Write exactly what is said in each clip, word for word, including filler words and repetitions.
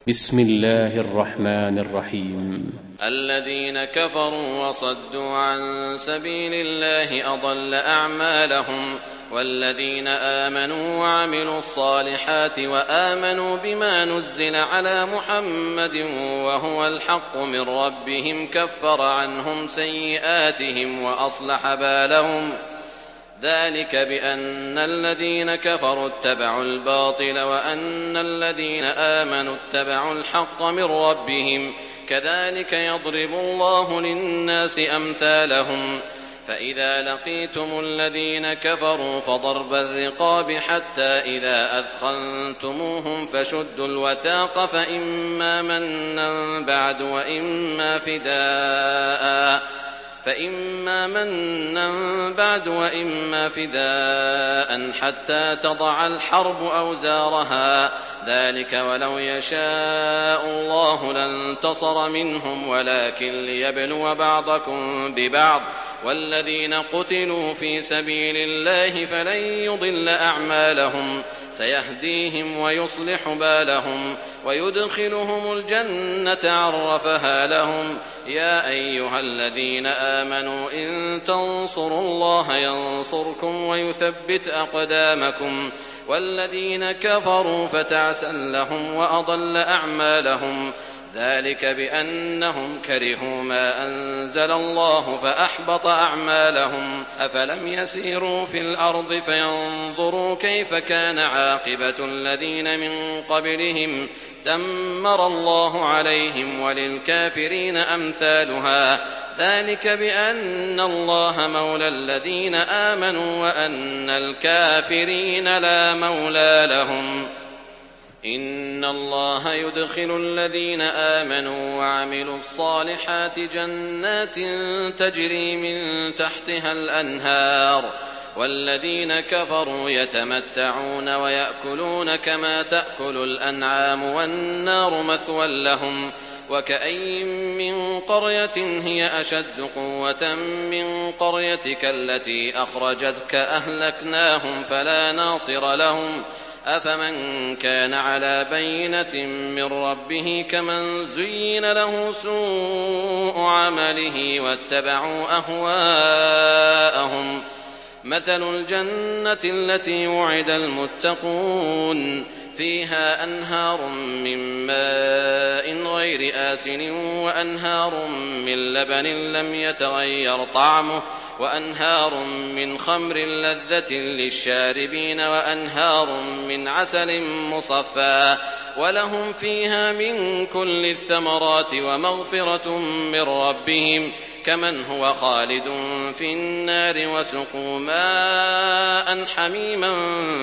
بسم الله الرحمن الرحيم. الذين كفروا وصدوا عن سبيل الله أضل أعمالهم، والذين آمنوا وعملوا الصالحات وآمنوا بما نزل على محمد وهو الحق من ربهم كفر عنهم سيئاتهم وأصلح بالهم، ذلك بأن الذين كفروا اتبعوا الباطل وأن الذين آمنوا اتبعوا الحق من ربهم، كذلك يضرب الله للناس أمثالهم. فإذا لقيتم الذين كفروا فضرب الرقاب حتى إذا أثخنتموهم فشدوا الوثاق فإما منا بعد وإما فداء فإما منا بعد وإما فداء حتى تضع الحرب أوزارها، ذلك ولو يشاء الله لانتصر منهم ولكن ليبلو بعضكم ببعض، والذين قتلوا في سبيل الله فلن يضل أعمالهم، سيهديهم ويصلح بالهم ويدخلهم الجنة عرفها لهم. يا أيها الذين آمنوا إن تنصروا الله ينصركم ويثبت أقدامكم، والذين كفروا فتعسا لهم وأضل أعمالهم، ذلك بأنهم كرهوا ما أنزل الله فأحبط أعمالهم. أفلم يسيروا في الأرض فينظروا كيف كان عاقبة الذين من قبلهم، دمر الله عليهم وللكافرين أمثالها، ذلك بأن الله مولى الذين آمنوا وأن الكافرين لا مولى لهم. إن الله يدخل الذين آمنوا وعملوا الصالحات جنات تجري من تحتها الأنهار، والذين كفروا يتمتعون ويأكلون كما تأكل الأنعام والنار مثوى لهم. وكأين من قرية هي أشد قوة من قريتك التي أخرجتك أهلكناهم فلا ناصر لهم. أفمن كان على بينة من ربه كمن زين له سوء عمله واتبعوا أهواءهم. مثل الجنة التي وعد المتقون فيها أنهار من ماء غير آسن وأنهار من لبن لم يتغير طعمه وأنهار من خمر لذة للشاربين وأنهار من عسل مصفى، ولهم فيها من كل الثمرات ومغفرة من ربهم، كمن هو خالد في النار وسقوا ماء حميما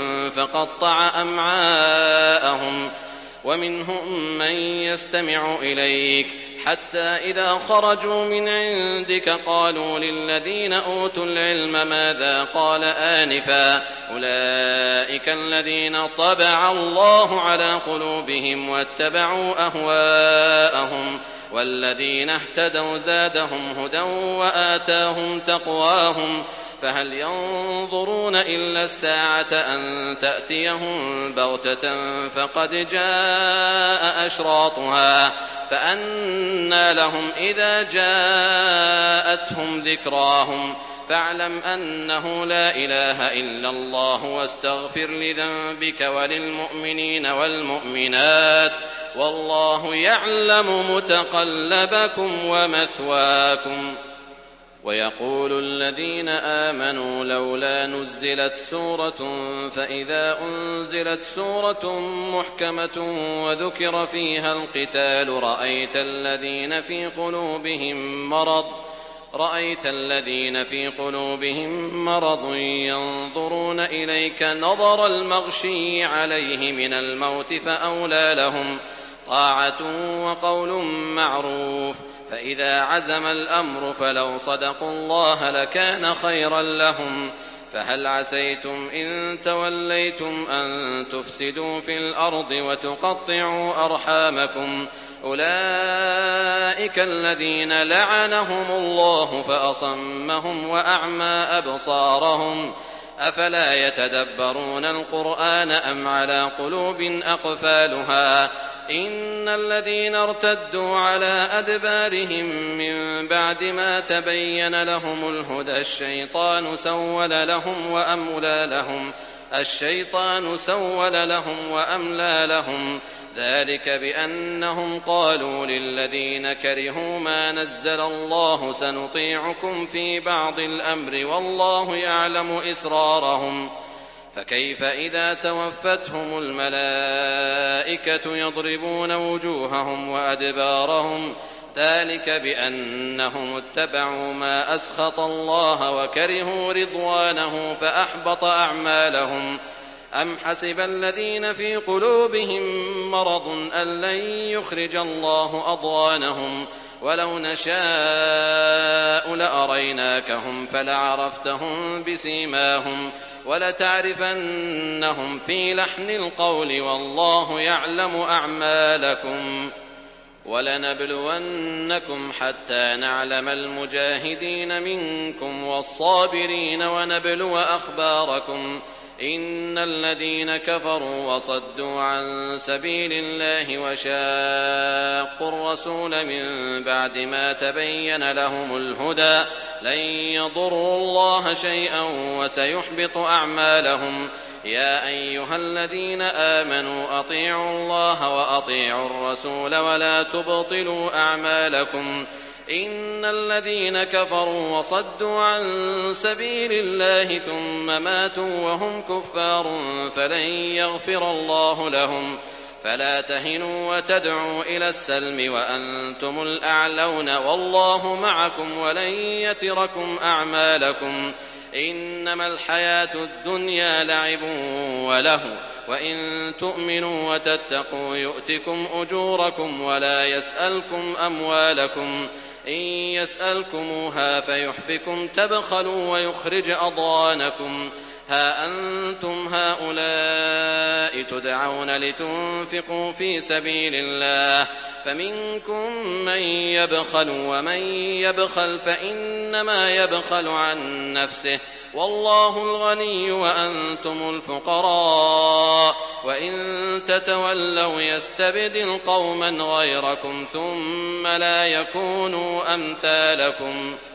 فقطع أمعاءهم. ومنهم من يستمع إليك حتى إذا خرجوا من عندك قالوا للذين أوتوا العلم ماذا قال آنفا، أولئك الذين طبع الله على قلوبهم واتبعوا أهواءهم، والذين اهتدوا زادهم هدى وآتاهم تقواهم. فهل ينظرون إلا الساعة أن تأتيهم بغتة فقد جاء أشراطها، فأنى لهم إذا جاءتهم ذكراهم. فاعلم أنه لا إله إلا الله واستغفر لذنبك وللمؤمنين والمؤمنات، والله يعلم متقلبكم ومثواكم. ويقول الذين آمنوا لولا نزلت سورة، فإذا أنزلت سورة محكمة وذكر فيها القتال رأيت الذين في قلوبهم مرض رأيت الذين في قلوبهم مرض ينظرون إليك نظر المغشي عليه من الموت، فأولى لهم طاعة وقول معروف. فإذا عزم الأمر فلو صدقوا الله لكان خيرا لهم. فهل عسيتم إن توليتم أن تفسدوا في الأرض وتقطعوا أرحامكم، أولئك الذين لعنهم الله فأصمهم وأعمى أبصارهم. أفلا يتدبرون القرآن أم على قلوب أقفالها؟ إن الذين ارتدوا على أدبارهم من بعد ما تبين لهم الهدى الشيطان سول لهم وأملى لهم الشيطان سول لهم وأملى لهم ذلك بأنهم قالوا للذين كرهوا ما نزل الله سنطيعكم في بعض الأمر والله يعلم إسرارهم فكيف إذا توفتهم الملائكة يضربون وجوههم وأدبارهم ذلك بأنهم اتبعوا ما أسخط الله وكرهوا رضوانه فأحبط أعمالهم أم حسب الذين في قلوبهم مرض أن لن يخرج الله أضغانهم ولو نشاء لأريناكهم فلعرفتهم بسيماهم ولتعرفنهم في لحن القول والله يعلم أعمالكم ولنبلونكم حتى نعلم المجاهدين منكم والصابرين ونبلو أخباركم إن الذين كفروا وصدوا عن سبيل الله وشاقوا الرسول من بعد ما تبين لهم الهدى لن يضروا الله شيئا وسيحبط أعمالهم يا أيها الذين آمنوا أطيعوا الله وأطيعوا الرسول ولا تبطلوا أعمالكم إن الذين كفروا وصدوا عن سبيل الله ثم ماتوا وهم كفار فلن يغفر الله لهم فلا تهنوا وتدعوا إلى السلم وأنتم الأعلون والله معكم ولن يتركم أعمالكم إنما الحياة الدنيا لعب وله وإن تؤمنوا وتتقوا يؤتكم أجوركم ولا يسألكم أموالكم إن يسألكموها فيحفكم تبخلوا ويخرج أضغانكم ها أنتم هؤلاء تدعون لتنفقوا في سبيل الله فمنكم من يبخل ومن يبخل فإنما يبخل عن نفسه والله الغني وأنتم الفقراء وإن تتولوا يستبدل قوما غيركم ثم لا يكونوا أمثالكم